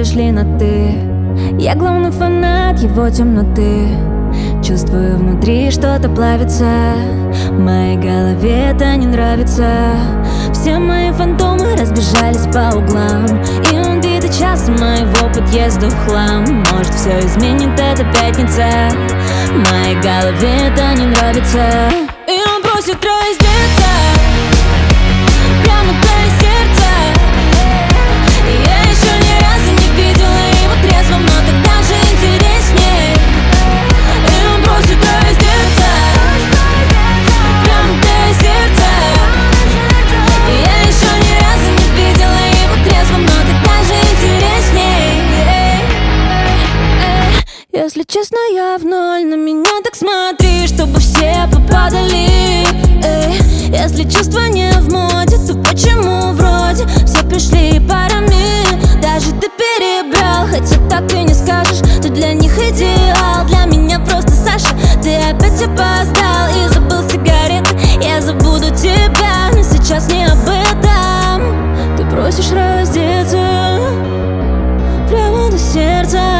перешли на «ты». Я главный фанат его темноты. Чувствую внутри, что-то плавится. Моей голове это не нравится. Все мои фантомы разбежались по углам, и он битый час моего подъезда в хлам. Может, все изменит эта пятница. Моей голове это не нравится. И он просит раздеться прямо для сердца. И я еще ни разу не видела его трезвым, но так даже интересней. И он просит раздеться прямо для сердца. И я еще ни разу не видела его трезвым, но так даже интересней. Если честно, я в ноль, на меня так смотри, чтобы все попадали. Если чувства не в моде, то почему вроде все пришли парами? Даже ты перебрал, хотя так ты не скажешь. Ты для них идеал, для меня просто Саша. Ты опять опоздал и забыл сигареты. Я забуду тебя, но сейчас не об этом. Ты просишь раздеться прямо до сердца.